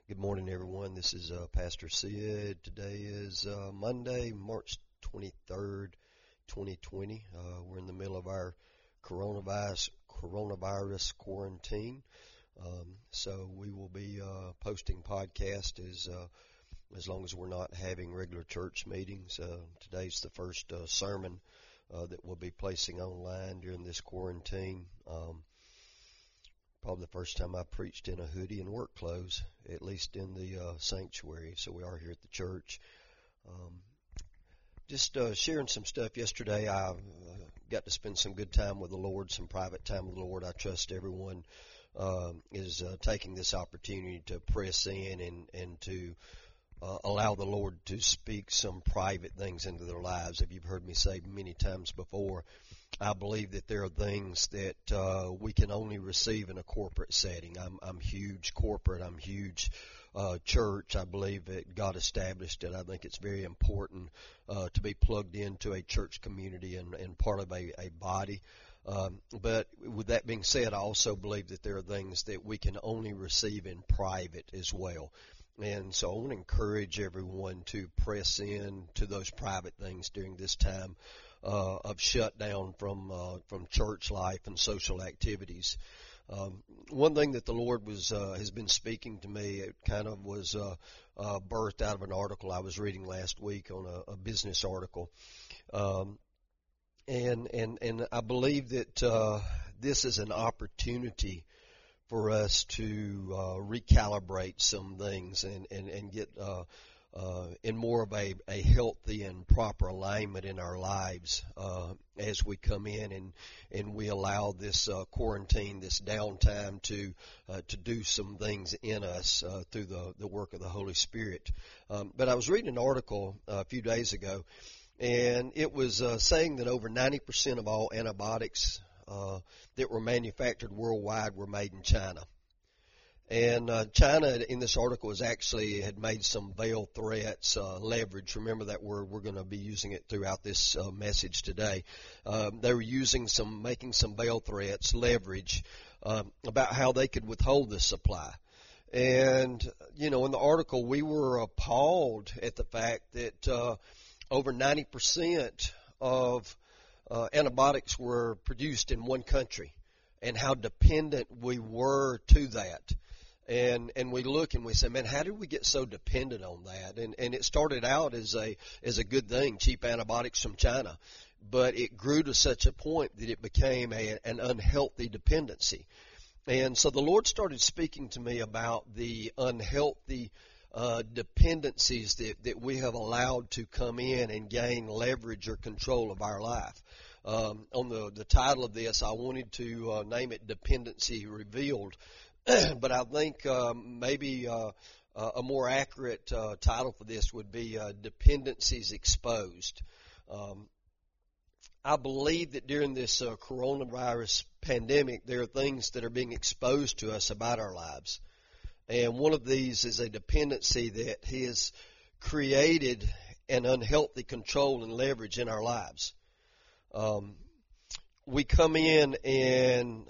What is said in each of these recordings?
Good morning, everyone. This is Pastor Sid. Today is Monday, March 23rd, 2020. We're in the middle of our coronavirus quarantine. So we will be posting podcast as long as we're not having regular church meetings. Today's the first sermon that we'll be placing online during this quarantine. Probably the first time I preached in a hoodie and work clothes, at least in the sanctuary. So we are here at the church. Just sharing some stuff yesterday. I got to spend some good time with the Lord, some private time with the Lord. I trust everyone is taking this opportunity to press in and to allow the Lord to speak some private things into their lives. If you've heard me say many times before, I believe that there are things that we can only receive in a corporate setting. I'm huge corporate. I'm huge church. I believe that God established it. I think it's very important to be plugged into a church community and part of a body. But with that being said, I also believe that there are things that we can only receive in private as well. And so I want to encourage everyone to press in to those private things during this time of shutdown from church life and social activities. One thing that the Lord has been speaking to me, it kind of was birthed out of an article I was reading last week on a business article. And I believe that this is an opportunity for us to recalibrate some things and get in more of a healthy and proper alignment in our lives as we come in and we allow this quarantine, this downtime to do some things in us through the work of the Holy Spirit. But I was reading an article a few days ago, and it was saying that over 90% of all antibiotics that were manufactured worldwide were made in China. And China, in this article, had made some veiled threats, leverage. Remember that word. We're going to be using it throughout this message today. They were making some veiled threats, leverage, about how they could withhold this supply. And, in the article, we were appalled at the fact that over 90% of antibiotics were produced in one country, and how dependent we were to that. And we look and we say, man, how did we get so dependent on that? And it started out as a good thing, cheap antibiotics from China, but it grew to such a point that it became an unhealthy dependency. And so the Lord started speaking to me about the unhealthy dependencies that we have allowed to come in and gain leverage or control of our life. On the title of this, I wanted to name it Dependency Revealed, but I think maybe a more accurate title for this would be Dependencies Exposed. I believe that during this coronavirus pandemic, there are things that are being exposed to us about our lives. And one of these is a dependency that has created an unhealthy control and leverage in our lives. We come in and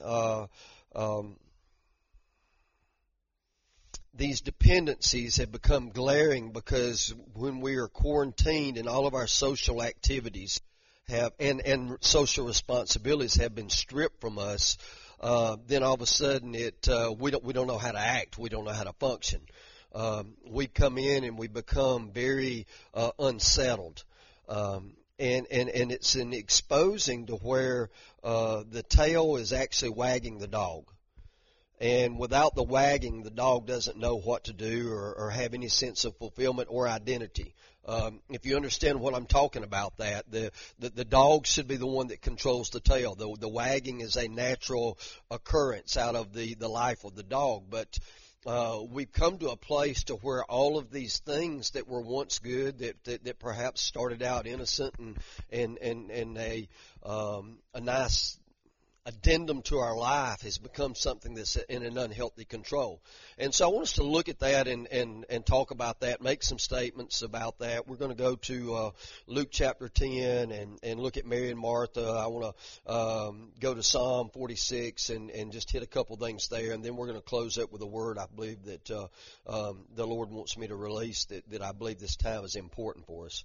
these dependencies have become glaring because when we are quarantined and all of our social activities and social responsibilities have been stripped from us, then all of a sudden we don't know how to act. We don't know how to function. We come in and we become very unsettled. And it's an exposing to where the tail is actually wagging the dog. And without the wagging, the dog doesn't know what to do or have any sense of fulfillment or identity. If you understand what I'm talking about, the dog should be the one that controls the tail. The wagging is a natural occurrence out of the life of the dog. But we've come to a place to where all of these things that were once good, that perhaps started out innocent and a nice addendum to our life has become something that's in an unhealthy control. And so I want us to look at that and talk about that, make some statements about that. We're going to go to Luke chapter 10 and look at Mary and Martha. I want to go to Psalm 46 and just hit a couple things there, and then we're going to close up with a word I believe that the Lord wants me to release that I believe this time is important for us.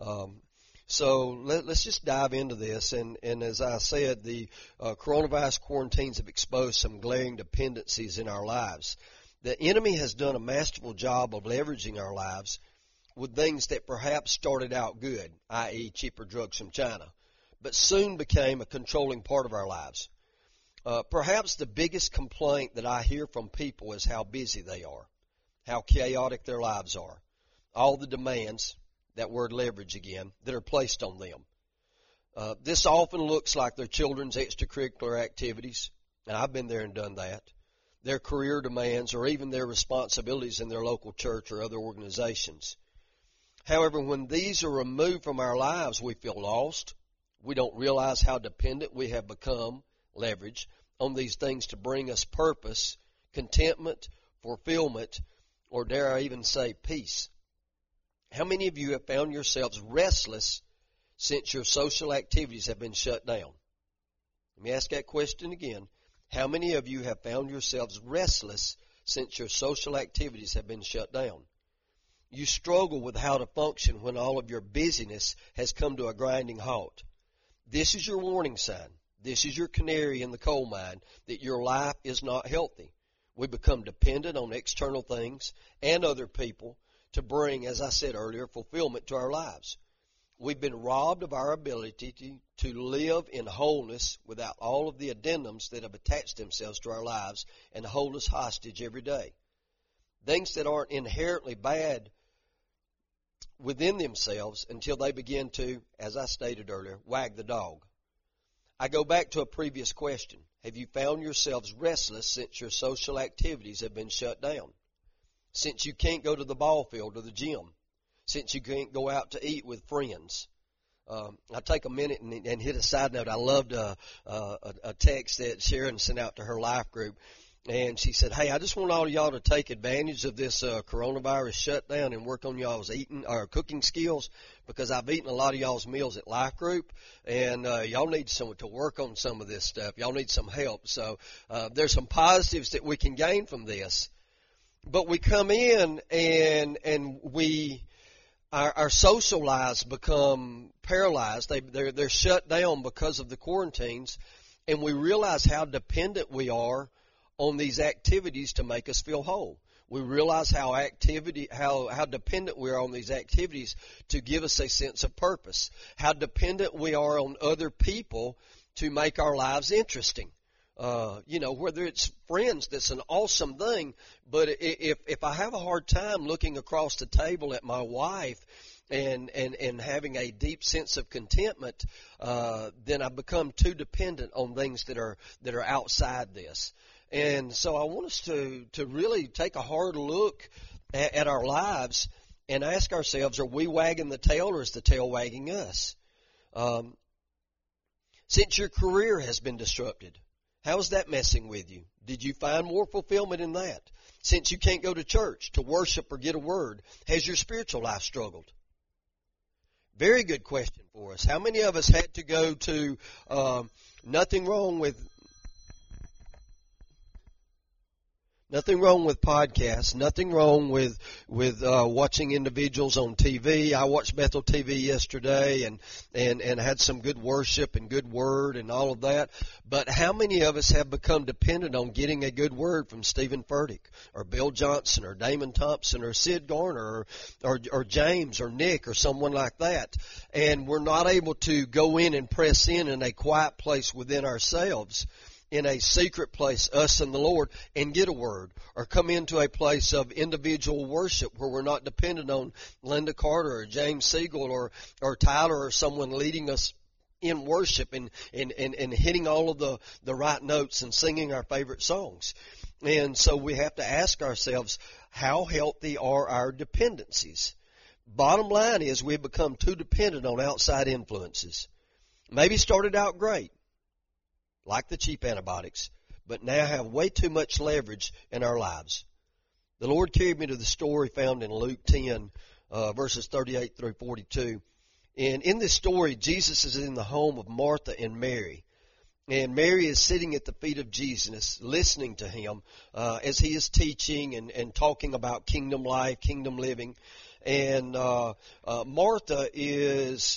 So let's just dive into this. And as I said, the coronavirus quarantines have exposed some glaring dependencies in our lives. The enemy has done a masterful job of leveraging our lives with things that perhaps started out good, i.e. cheaper drugs from China, but soon became a controlling part of our lives. Perhaps the biggest complaint that I hear from people is how busy they are, how chaotic their lives are, all the demands, that word leverage again, that are placed on them. This often looks like their children's extracurricular activities, and I've been there and done that, their career demands, or even their responsibilities in their local church or other organizations. However, when these are removed from our lives, we feel lost. We don't realize how dependent we have become, leverage, on these things to bring us purpose, contentment, fulfillment, or dare I even say peace. How many of you have found yourselves restless since your social activities have been shut down? Let me ask that question again. How many of you have found yourselves restless since your social activities have been shut down? You struggle with how to function when all of your busyness has come to a grinding halt. This is your warning sign. This is your canary in the coal mine that your life is not healthy. We become dependent on external things and other people to bring, as I said earlier, fulfillment to our lives. We've been robbed of our ability to live in wholeness without all of the addendums that have attached themselves to our lives and hold us hostage every day. Things that aren't inherently bad within themselves until they begin to, as I stated earlier, wag the dog. I go back to a previous question. Have you found yourselves restless since your social activities have been shut down? Since you can't go to the ball field or the gym, since you can't go out to eat with friends. I'll take a minute and hit a side note. I loved a text that Sharon sent out to her life group, and she said, "Hey, I just want all of y'all to take advantage of this coronavirus shutdown and work on y'all's eating or cooking skills, because I've eaten a lot of y'all's meals at life group, and y'all need someone to work on some of this stuff. Y'all need some help." So there's some positives that we can gain from this. But we come in and our social lives become paralyzed. They're shut down because of the quarantines, and we realize how dependent we are on these activities to make us feel whole. We realize how dependent we are on these activities to give us a sense of purpose. How dependent we are on other people to make our lives interesting. Whether it's friends, that's an awesome thing. But if I have a hard time looking across the table at my wife and having a deep sense of contentment, then I become too dependent on things that are outside this. And so I want us to really take a hard look at our lives and ask ourselves, are we wagging the tail or is the tail wagging us? Since your career has been disrupted, how is that messing with you? Did you find more fulfillment in that? Since you can't go to church to worship or get a word, has your spiritual life struggled? Very good question for us. How many of us had to go to nothing wrong with podcasts, nothing wrong with watching individuals on TV. I watched Bethel TV yesterday and had some good worship and good word and all of that. But how many of us have become dependent on getting a good word from Stephen Furtick or Bill Johnson or Damon Thompson or Sid Garner or James or Nick or someone like that? And we're not able to go in and press in a quiet place within ourselves, in a secret place, us and the Lord, and get a word, or come into a place of individual worship where we're not dependent on Linda Carter or James Siegel or Tyler or someone leading us in worship and hitting all of the right notes and singing our favorite songs. And so we have to ask ourselves, how healthy are our dependencies? Bottom line is we've become too dependent on outside influences. Maybe started out great. like the cheap antibiotics, but now have way too much leverage in our lives. The Lord carried me to the story found in Luke 10, verses 38 through 42. And in this story, Jesus is in the home of Martha and Mary. And Mary is sitting at the feet of Jesus, listening to him as he is teaching and talking about kingdom life, kingdom living. And Martha is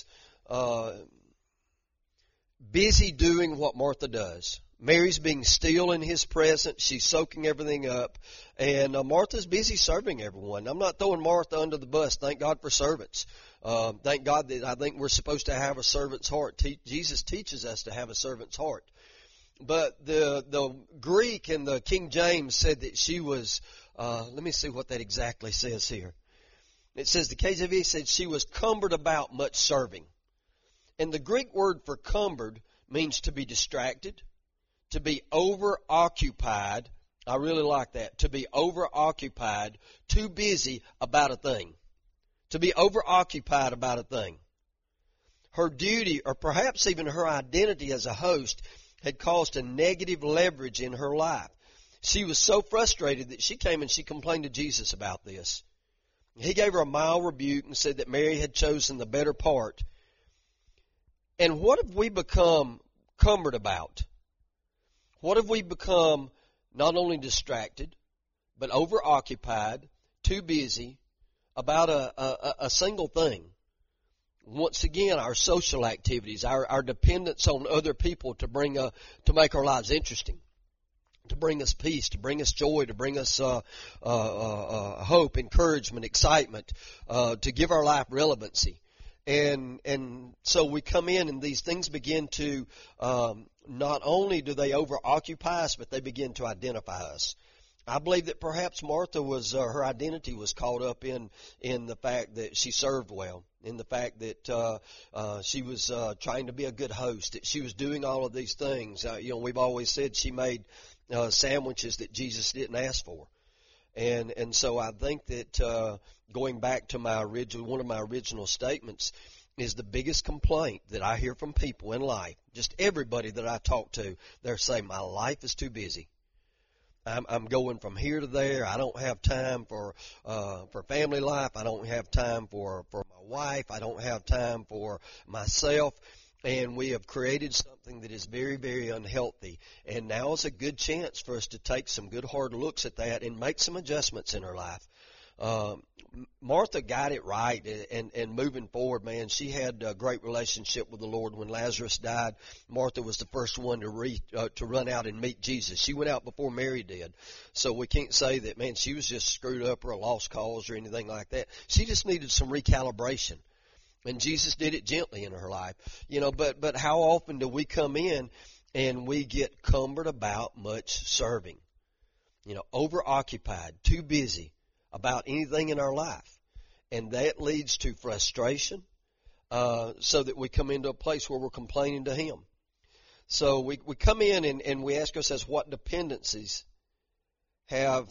busy doing what Martha does. Mary's being still in his presence. She's soaking everything up. And Martha's busy serving everyone. I'm not throwing Martha under the bus. Thank God for servants. Thank God that I think we're supposed to have a servant's heart. Jesus teaches us to have a servant's heart. But the Greek in the King James said that she was, let me see what that exactly says here. It says, the KJV said she was cumbered about much serving. And the Greek word for cumbered means to be distracted, to be overoccupied. I really like that. To be overoccupied, too busy about a thing. To be overoccupied about a thing. Her duty, or perhaps even her identity as a host, had caused a negative leverage in her life. She was so frustrated that she came and she complained to Jesus about this. He gave her a mild rebuke and said that Mary had chosen the better part. And what have we become cumbered about? What have we become not only distracted, but overoccupied, too busy about a single thing? Once again, our social activities, our dependence on other people to make our lives interesting, to bring us peace, to bring us joy, to bring us hope, encouragement, excitement, to give our life relevancy. And so we come in and these things begin to, not only do they overoccupy us, but they begin to identify us. I believe that perhaps Martha her identity was caught up in the fact that she served well, in the fact that she was trying to be a good host, that she was doing all of these things. We've always said she made sandwiches that Jesus didn't ask for. And so I think that going back to one of my original statements is the biggest complaint that I hear from people in life. Just everybody that I talk to, they're saying, my life is too busy. I'm going from here to there. I don't have time for family life. I don't have time for my wife. I don't have time for myself. And we have created something that is very, very unhealthy. And now is a good chance for us to take some good hard looks at that and make some adjustments in her life. Martha got it right, and moving forward, man, she had a great relationship with the Lord. When Lazarus died, Martha was the first one to run out and meet Jesus. She went out before Mary did. So we can't say that, man, she was just screwed up or a lost cause or anything like that. She just needed some recalibration. And Jesus did it gently in her life. But how often do we come in and we get cumbered about much serving? Overoccupied, too busy about anything in our life. And that leads to frustration, so that we come into a place where we're complaining to Him. So we come in and we ask ourselves, what dependencies have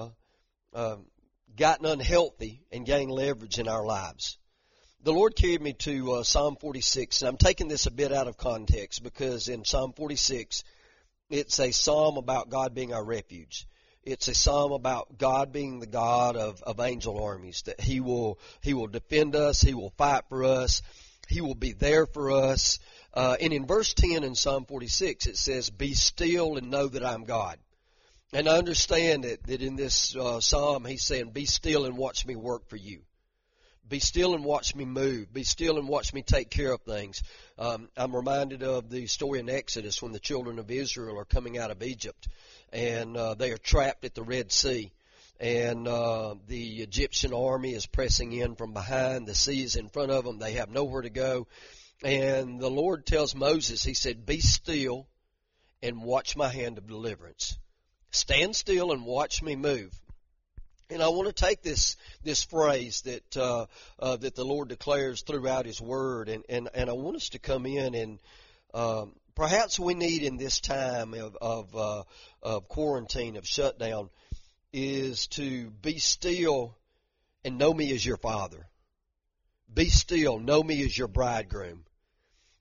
gotten unhealthy and gained leverage in our lives? The Lord carried me to Psalm 46, and I'm taking this a bit out of context because in Psalm 46, it's a psalm about God being our refuge. It's a psalm about God being the God of angel armies, that He will defend us, He will fight for us, He will be there for us. And in verse 10 in Psalm 46, it says, "Be still and know that I'm God." And I understand that in this psalm, He's saying, be still and watch me work for you. Be still and watch me move. Be still and watch me take care of things. I'm reminded of the story in Exodus when the children of Israel are coming out of Egypt, and they are trapped at the Red Sea. And the Egyptian army is pressing in from behind. The sea is in front of them. They have nowhere to go. And the Lord tells Moses, He said, be still and watch my hand of deliverance. Stand still and watch me move. And I want to take this phrase that the Lord declares throughout His Word, and I want us to come in and perhaps we need in this time of quarantine, of shutdown, is to be still and know me as your Father. Be still, know me as your bridegroom.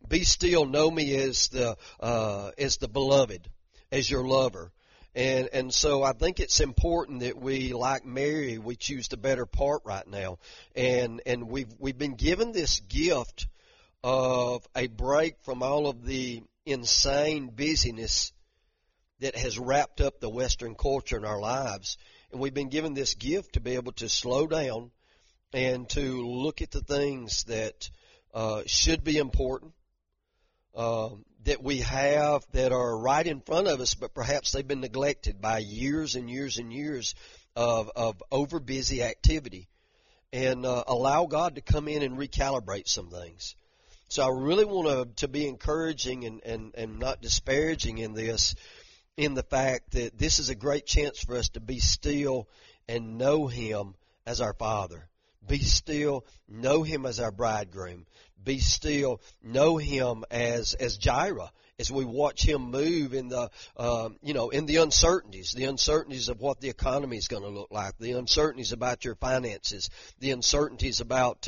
Be still, know me as the beloved, as your lover. And so I think it's important that we, like Mary, we choose the better part right now. And we've been given this gift of a break from all of the insane busyness that has wrapped up the Western culture in our lives. And we've been given this gift to be able to slow down and to look at the things that should be important, that we have that are right in front of us, but perhaps they've been neglected by years and years and years of over busy activity, and allow God to come in and recalibrate some things. So I really want to be encouraging and not disparaging in this, in the fact that this is a great chance for us to be still and know Him as our Father. Be still, know Him as our bridegroom. Be still, know Him as Jireh, as we watch Him move in the, in the uncertainties of what the economy is going to look like, the uncertainties about your finances, the uncertainties about,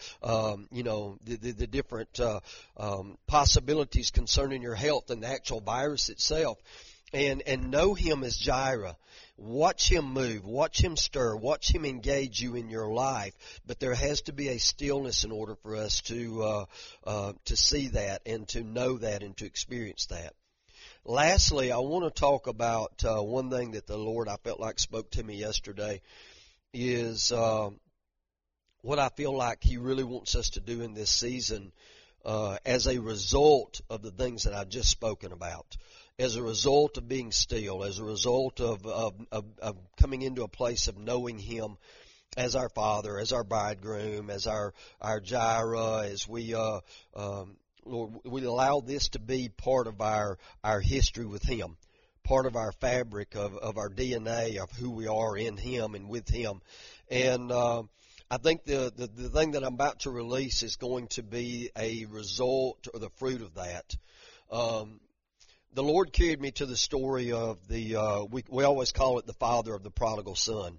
the different possibilities concerning your health and the actual virus itself. And know Him as Jireh. Watch Him move. Watch Him stir. Watch Him engage you in your life. But there has to be a stillness in order for us to see that and to know that and to experience that. Lastly, I want to talk about one thing that the Lord, I felt like, spoke to me yesterday, is what I feel like He really wants us to do in this season as a result of the things that I've just spoken about. As a result of being still, as a result of coming into a place of knowing Him as our Father, as our bridegroom, as our Jireh, as we Lord, we allow this to be part of our history with Him, part of our fabric of our DNA, of who we are in Him and with Him. And I think the thing that I'm about to release is going to be a result or the fruit of that. The Lord carried me to the story of we always call it the father of the prodigal son.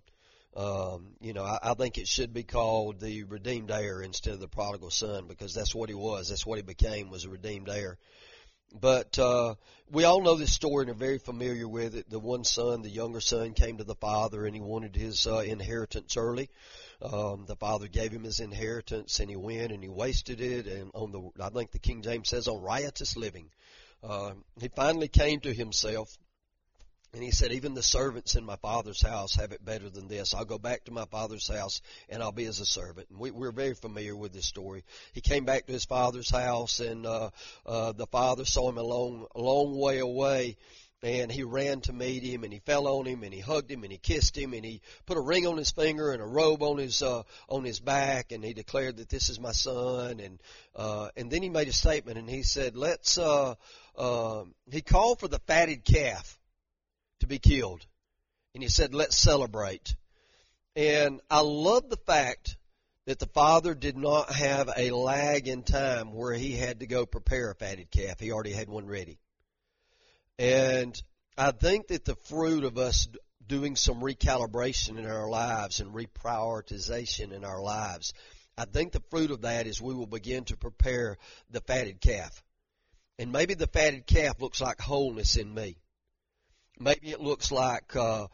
I think it should be called the redeemed heir instead of the prodigal son, because that's what he was. That's what he became, was a redeemed heir. But we all know this story and are very familiar with it. The one son, the younger son, came to the father and he wanted his inheritance early. The father gave him his inheritance and he went and he wasted it, and I think the King James says, on riotous living. He finally came to himself, and he said, even the servants in my father's house have it better than this. I'll go back to my father's house, and I'll be as a servant. And we're very familiar with this story. He came back to his father's house, and the father saw him a long way away, and he ran to meet him, and he fell on him, and he hugged him, and he kissed him, and he put a ring on his finger and a robe on his back, and he declared that this is my son. And then he made a statement, and he said, he called for the fatted calf to be killed. And he said, let's celebrate. And I love the fact that the father did not have a lag in time where he had to go prepare a fatted calf. He already had one ready. And I think that the fruit of us doing some recalibration in our lives and reprioritization in our lives, I think the fruit of that is we will begin to prepare the fatted calf. And maybe the fatted calf looks like wholeness in me. Maybe it looks like health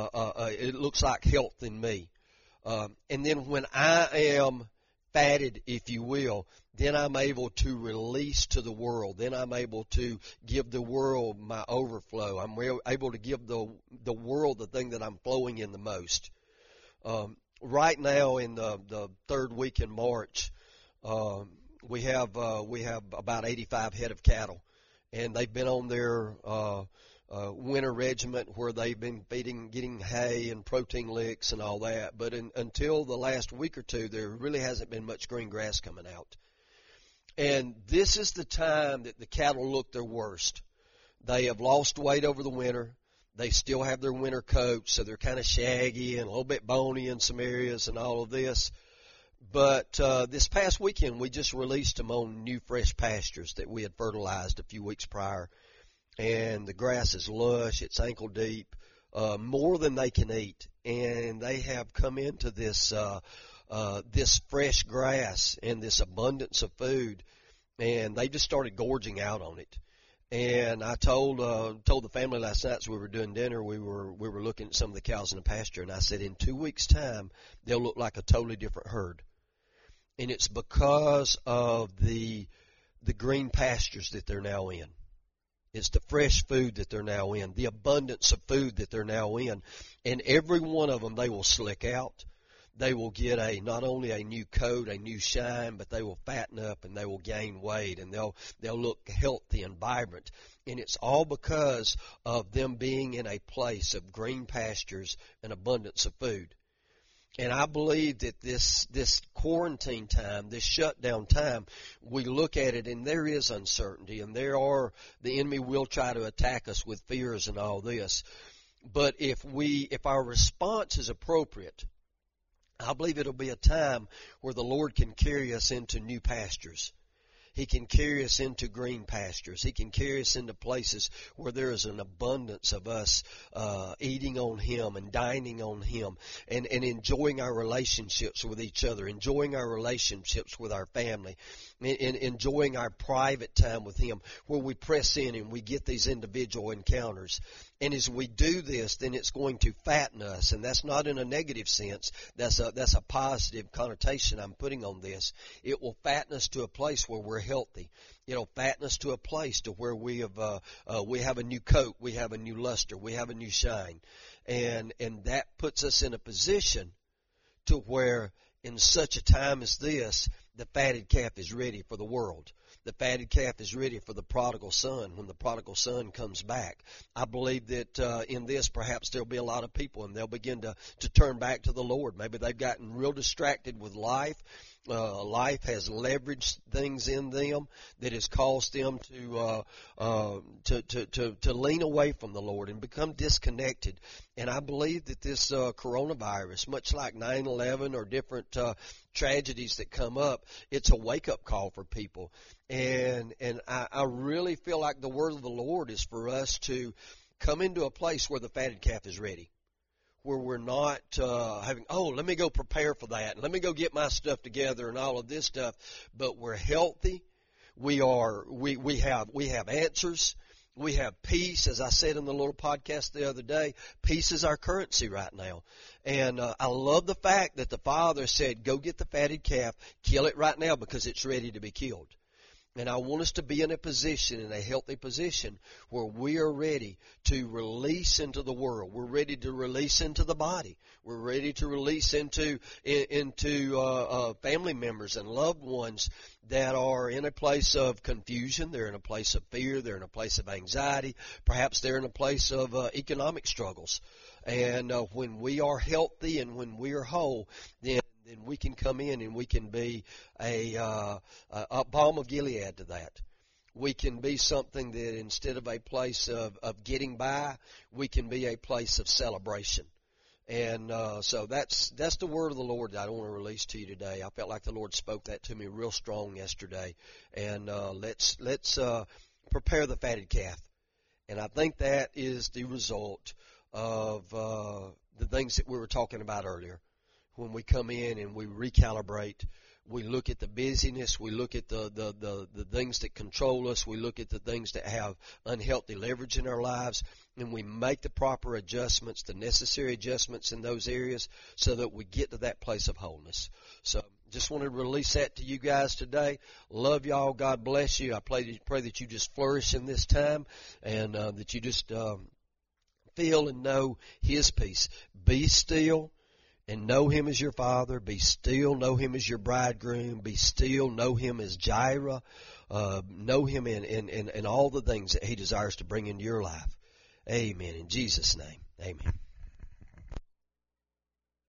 in me. And then when I am fatted, if you will, then I'm able to release to the world. Then I'm able to give the world my overflow. I'm able to give the world the thing that I'm flowing in the most. Right now, in the third week in March, we have about 85 head of cattle, and they've been on their winter regiment where they've been getting hay and protein licks and all that. But until the last week or two, there really hasn't been much green grass coming out. And this is the time that the cattle look their worst. They have lost weight over the winter. They still have their winter coats, so they're kind of shaggy and a little bit bony in some areas and all of this. But this past weekend, we just released them on new fresh pastures that we had fertilized a few weeks prior. And the grass is lush, it's ankle deep, more than they can eat. And they have come into this fresh grass and this abundance of food. and they just started gorging out on it. And I told the family last night as we were doing dinner, we were looking at some of the cows in the pasture, and I said, in 2 weeks' time, they'll look like a totally different herd. And it's because of the green pastures that they're now in. It's the fresh food that they're now in, the abundance of food that they're now in. And every one of them, they will slick out. They will get not only a new coat, a new shine, but they will fatten up and they will gain weight, and they'll look healthy and vibrant. And it's all because of them being in a place of green pastures and abundance of food. And I believe that this quarantine time, this shutdown time, we look at it and there is uncertainty, and the enemy will try to attack us with fears and all this. But if our response is appropriate, I believe it'll be a time where the Lord can carry us into new pastures. He can carry us into green pastures. He can carry us into places where there is an abundance of us eating on Him and dining on Him and enjoying our relationships with each other, enjoying our relationships with our family, and enjoying our private time with Him, where we press in and we get these individual encounters. And as we do this, then it's going to fatten us, and that's not in a negative sense. That's a positive connotation I'm putting on this. It will fatten us to a place where we're healthy. It'll fatten us to a place to where we have a new coat, we have a new luster, we have a new shine, and that puts us in a position to where, in such a time as this, the fatted calf is ready for the world. The fatted calf is ready for the prodigal son when the prodigal son comes back. I believe that in this, perhaps there'll be a lot of people, and they'll begin to turn back to the Lord. Maybe they've gotten real distracted with life. Life has leveraged things in them that has caused them to lean away from the Lord and become disconnected. And I believe that this coronavirus, much like 9/11 or different tragedies that come up, it's a wake-up call for people. And I really feel like the word of the Lord is for us to come into a place where the fatted calf is ready, where we're not let me go prepare for that, and let me go get my stuff together and all of this stuff, but we're healthy. We have answers. We have peace. As I said in the little podcast the other day, peace is our currency right now. And I love the fact that the Father said, go get the fatted calf, kill it right now because it's ready to be killed. And I want us to be in a healthy position, where we are ready to release into the world. We're ready to release into the body. We're ready to release into family members and loved ones that are in a place of confusion. They're in a place of fear. They're in a place of anxiety. Perhaps they're in a place of economic struggles. And when we are healthy and when we are whole, then we can come in and we can be a balm of Gilead to that. We can be something that, instead of a place of getting by, we can be a place of celebration. And so that's the word of the Lord that I want to release to you today. I felt like the Lord spoke that to me real strong yesterday. And let's prepare the fatted calf. And I think that is the result of the things that we were talking about earlier. When we come in and we recalibrate, we look at the busyness, we look at the things that control us, we look at the things that have unhealthy leverage in our lives, and we make the proper adjustments, the necessary adjustments in those areas, so that we get to that place of wholeness. So just wanted to release that to you guys today. Love y'all. God bless you. I pray that you just flourish in this time, and that you just feel and know His peace. Be still and know Him as your Father. Be still, know Him as your bridegroom. Be still, know Him as Jireh. Know Him in all the things that He desires to bring into your life. Amen. In Jesus' name, amen.